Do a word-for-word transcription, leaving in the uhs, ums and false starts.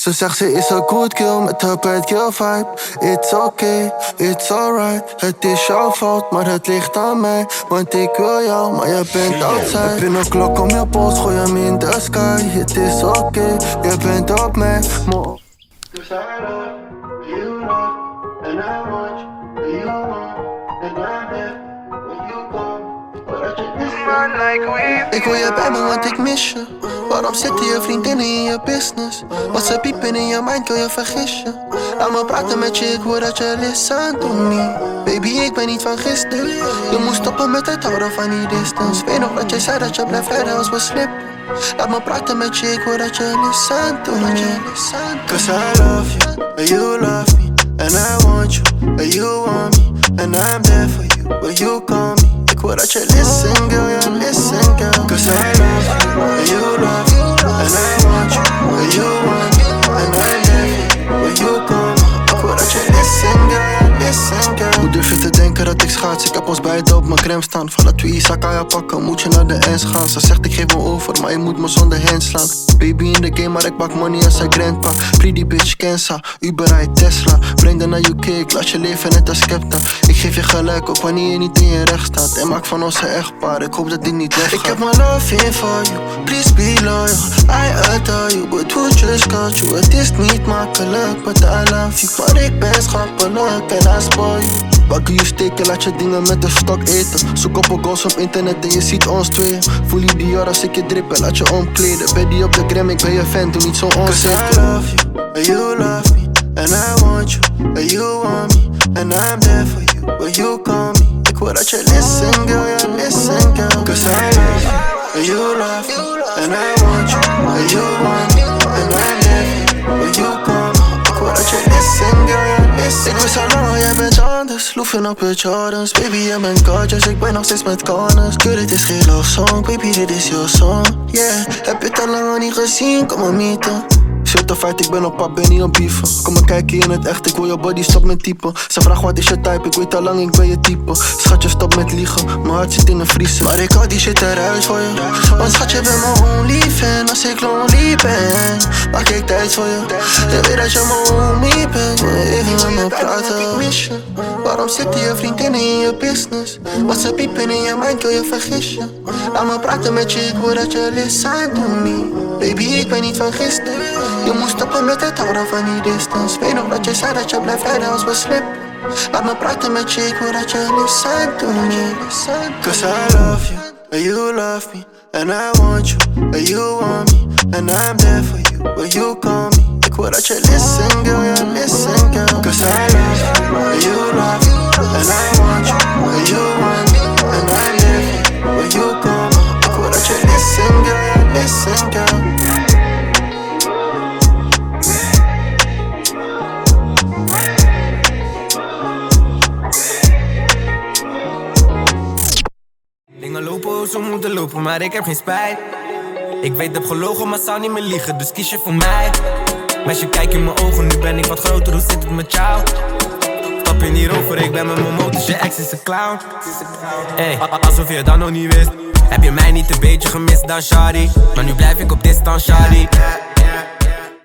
Ze zegt ze is een good girl met haar bad girl vibe. It's okay, it's alright. Het is jouw fout, maar het ligt aan mij. Want ik wil jou, maar je bent outside. Heb je een klok om je pols, gooi hem in the sky. Het is okay, je bent op mij. Mo- Cause I love you, love, and I want you, you want, and I'm there when you go. But I just ik wil je bij me, want ik mis je. Waarom zitten je vriendinnen in je business? Wat ze piepen in je mind, kun je vergis je. Laat me praten met je, ik wil dat je listen to me. Baby, ik ben niet van gisteren. Je moet stoppen met het houden van die distance. Weet nog dat je zei dat je blijft rijden als we slippen. Laat me praten met je, ik wil dat je listen to me. Cause I love you, and you love me. And I want you, and you want me. And I'm there for you, when you call me. Ik wil dat je listen girl, ja listen girl. Cause I love you, and you love me. And I want you, and you want me. And I'm there for you, when you call me. Ik wil dat je listen girl, ja listen girl. Hoe durf je te denken dat ik schaats? Ik heb ons beiden op mijn crème staan. Voordat we Isakaya pakken, moet je naar de ends gaan. Ze zegt ik geef me over, maar je moet me zonder hand slaan. Baby in the game, maar ik bak money als een grandpa. Pretty bitch, Kensa, Uber ride Tesla. Breng dan naar U K, ik laat je leven net als Skepta. Ik geef je gelijk op wanneer je niet in je recht staat. En maak van ons een echtpaar, ik hoop dat dit niet weggaat. Ik heb mijn love in for you, please be loyal. I adore you, but who just got you? Het is niet makkelijk, but I love you. Maar ik ben schappelijk en I spoil you. Bakken je steken, laat je dingen met de stok eten. Zoek op een goals op internet en je ziet ons tweeën. Voel je die jar als ik je drippen, laat je omkleden. Ben die op de gram, ik ben je fan, doe niet zo onzeker. Cause I love you, and you love me. And I want you, and you want me. And I'm there for you, when you call me. Ik wil dat je listen girl, ja listen girl. Cause I love you, and you love me. And I want you, and you want me. And I'm there for you, when you call me. Ik wil dat je listen girl, ja listen. Ik wist al lang al, jij bent anders. Loefen op je Jordans. Baby, jij bent gorgeous, ik ben nog steeds met corners. Girl, dit is geen love song, baby, dit is your song. Yeah, heb je het al lang al niet gezien, kom maar meeten. Certified, ik ben op pap, ben niet op bieven. Kom maar kijken in het echt, ik wil je body, stop met typen. Ze vraagt wat is je type, ik weet al lang, ik ben je type. Schatje, stop met liegen, mijn hart zit in een vriezer. Maar ik hou die shit eruit voor je. Want schatje, ben mijn only fan. Als ik lonely ben, maak ik tijd voor je. Je weet dat je mijn homie bent. Wil je even met me praten? Ik mis je. Waarom zitten je vriendinnen in je business? Wat ze piepen in je mind, kun je vergis je. Laat me praten met je, ik wil dat je listen to me. Baby, ik ben niet van gisteren. Je moet stoppen met het houden van die distance. Weet nog dat je zei dat je blijft rijden als we slippen. Laat me praten met je, ik wil dat je listen to me. Cause I love you, and you love me. And I want you, and you want me. And I'm there for you, when you call me. Ik wil dat je listen girl, ja listen girl. Cause I love you, and you love me. And I want you, and you want me. And I'm there for you, when you call me. Ik wil dat je listen girl, ja listen girl. Dingen lopen hoe ze moeten lopen, maar ik heb geen spijt. Ik weet heb gelogen, maar zou niet meer liegen, dus kies je voor mij. Meisje, kijk in mijn ogen, nu ben ik wat groter, hoe zit het met jou? Stap in hierover, ik ben met mijn motors, je ex is een clown. Ey, alsof je dat nog niet wist. Heb je mij niet een beetje gemist dan, shawty? Maar nu blijf ik op distance, shawty.